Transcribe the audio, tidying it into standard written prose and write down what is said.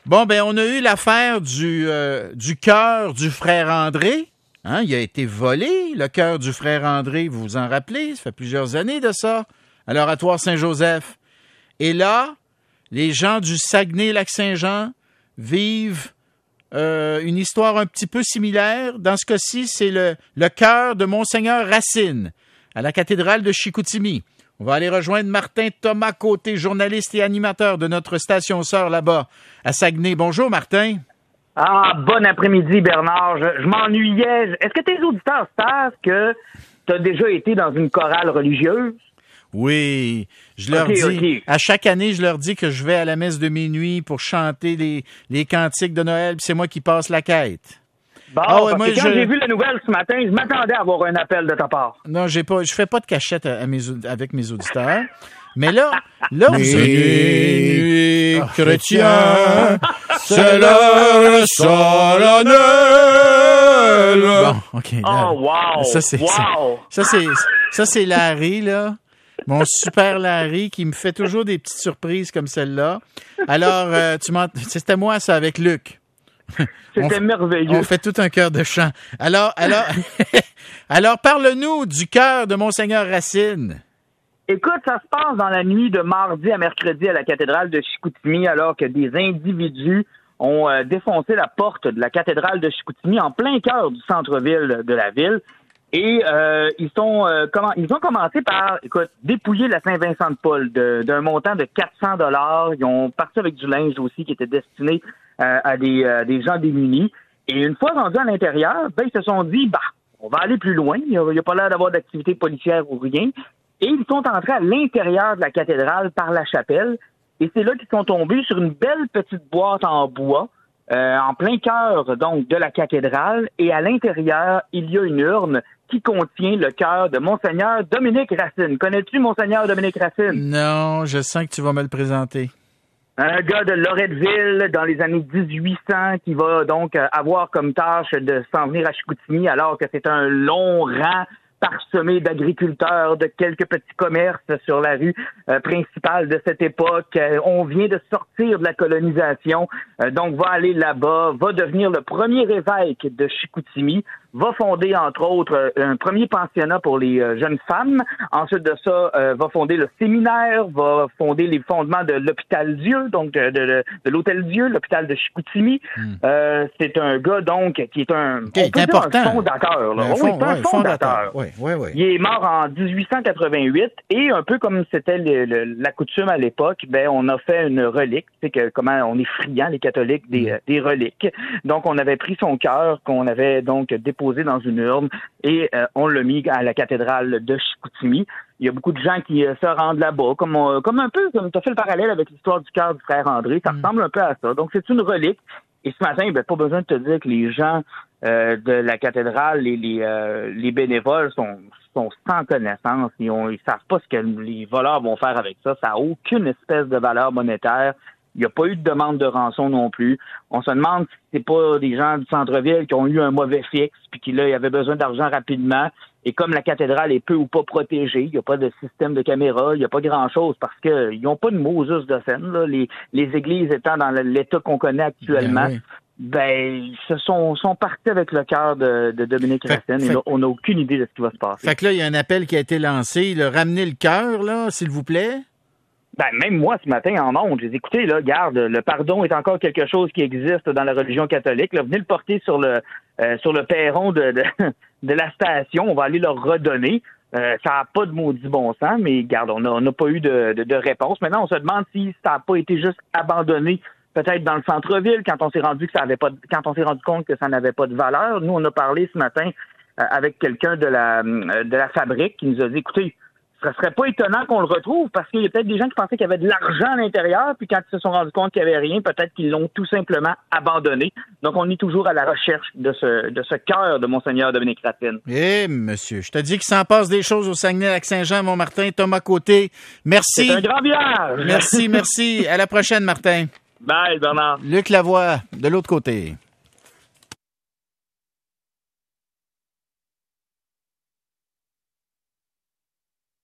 Bon, ben on a eu l'affaire du cœur du frère André. Hein, il a été volé, le cœur du frère André, vous vous en rappelez? Ça fait plusieurs années de ça, à l'Oratoire Saint-Joseph. Et là, les gens du Saguenay-Lac-Saint-Jean vivent une histoire un petit peu similaire. Dans ce cas-ci, c'est le cœur de Monseigneur Racine, à la cathédrale de Chicoutimi. On va aller rejoindre Martin Thomas Côté, journaliste et animateur de notre station sœur là-bas, à Saguenay. Bonjour, Martin. Ah, bon après-midi, Bernard. Je m'ennuyais. Est-ce que tes auditeurs savent que tu as déjà été dans une chorale religieuse? Oui, je leur dis, à chaque année, je leur dis que je vais à la messe de minuit pour chanter les cantiques de Noël, puis c'est moi qui passe la quête. Bon, parce que quand j'ai vu la nouvelle ce matin, je m'attendais à avoir un appel de ta part. Non, je fais pas de cachette avec mes auditeurs. Mais là, vous Nuit chrétien, c'est l'heure solennelle. Bon, OK. Là, oh, wow! Ça, c'est Larry, là. Mon super Larry qui me fait toujours des petites surprises comme celle-là. Alors, c'était moi, ça, avec Luc. C'était merveilleux. On fait tout un cœur de chant. Alors, parle-nous du cœur de Monseigneur Racine. Écoute, ça se passe dans la nuit de mardi à mercredi à la cathédrale de Chicoutimi, alors que des individus ont défoncé la porte de la cathédrale de Chicoutimi en plein cœur du centre-ville de la ville. Et ils ont commencé par, dépouiller la Saint-Vincent-de-Paul d'un montant de 400 $. Ils ont parti avec du linge aussi qui était destiné à des gens démunis. Et une fois rendus à l'intérieur, ils se sont dit, on va aller plus loin. Il n'y a pas l'air d'avoir d'activité policière ou rien. Et ils sont entrés à l'intérieur de la cathédrale par la chapelle. Et c'est là qu'ils sont tombés sur une belle petite boîte en bois, en plein cœur donc de la cathédrale. Et à l'intérieur, il y a une urne qui contient le cœur de Monseigneur Dominique Racine. Connais-tu Monseigneur Dominique Racine? Non, je sens que tu vas me le présenter. Un gars de Loretteville dans les années 1800 qui va donc avoir comme tâche de s'en venir à Chicoutimi alors que c'est un long rang parsemé d'agriculteurs, de quelques petits commerces sur la rue principale de cette époque. On vient de sortir de la colonisation, donc va aller là-bas, va devenir le premier évêque de Chicoutimi, va fonder, entre autres, un premier pensionnat pour les jeunes femmes. Ensuite de ça, va fonder le séminaire, va fonder les fondements de l'Hôpital-Dieu, donc de l'Hôtel-Dieu, l'hôpital de Chicoutimi. C'est un gars, donc, qui est un fondateur. Là. C'est un fondateur. Oui. Il est mort en 1888 et un peu comme c'était la coutume à l'époque, on a fait une relique. Tu sais que comment on est friands, les catholiques, des reliques. Donc, on avait pris son cœur qu'on avait donc déposé dans une urne et on l'a mis à la cathédrale de Chicoutimi. Il y a beaucoup de gens qui se rendent là-bas, comme un peu comme tu as fait le parallèle avec l'histoire du cœur du frère André. Ça ressemble un peu à ça. Donc, c'est une relique. Et ce matin, pas besoin de te dire que les gens de la cathédrale, les bénévoles sont sans connaissance. Ils savent pas ce que les voleurs vont faire avec ça. Ça n'a aucune espèce de valeur monétaire. Il n'y a pas eu de demande de rançon non plus. On se demande si c'est pas des gens du centre-ville qui ont eu un mauvais fixe puis qui, là, ils avaient besoin d'argent rapidement. Et comme la cathédrale est peu ou pas protégée, il n'y a pas de système de caméra, il n'y a pas grand-chose parce qu'ils n'ont pas de Moses de scène, là. Les églises étant dans l'état qu'on connaît actuellement, ils sont partis avec le cœur de Dominique Racine. Et là, on n'a aucune idée de ce qui va se passer. Fait que là, il y a un appel qui a été lancé. Ramenez le cœur, là, s'il vous plaît. Même moi, ce matin, en ondes, j'ai dit, écoutez, là, garde, le pardon est encore quelque chose qui existe dans la religion catholique. Là, venez le porter sur le perron de la station. On va aller leur redonner. Ça n'a pas de maudit bon sens, mais garde, on n'a pas eu de réponse. Maintenant, on se demande si ça n'a pas été juste abandonné peut-être dans le centre-ville quand on s'est rendu compte que ça n'avait pas de valeur. Nous, on a parlé ce matin avec quelqu'un de la fabrique qui nous a dit, écoutez, ce serait pas étonnant qu'on le retrouve parce qu'il y a peut-être des gens qui pensaient qu'il y avait de l'argent à l'intérieur, puis quand ils se sont rendus compte qu'il n'y avait rien, peut-être qu'ils l'ont tout simplement abandonné. Donc, on est toujours à la recherche de ce cœur de Monseigneur Dominique Racine. Monsieur, je te dis qu'il s'en passe des choses au Saguenay-Lac-Saint-Jean, mon Martin. Thomas Côté, merci. C'est un grand village. Merci. À la prochaine, Martin. Bye, Bernard. Luc Lavoie, de l'autre côté.